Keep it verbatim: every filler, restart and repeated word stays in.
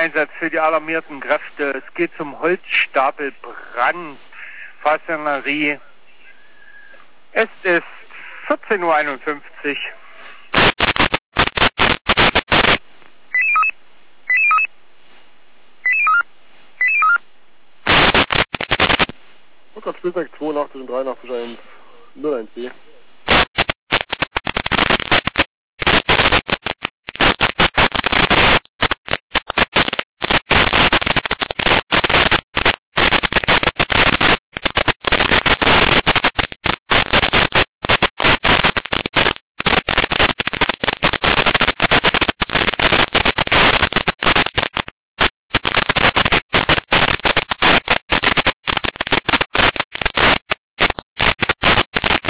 Einsatz für die alarmierten Kräfte. Es geht zum Holzstapelbrand, Fasanerie. Es ist vierzehn Uhr einundfünfzig. Stuttgart Spielberg zweiundachtzig und dreiundachtzig eins null eins B.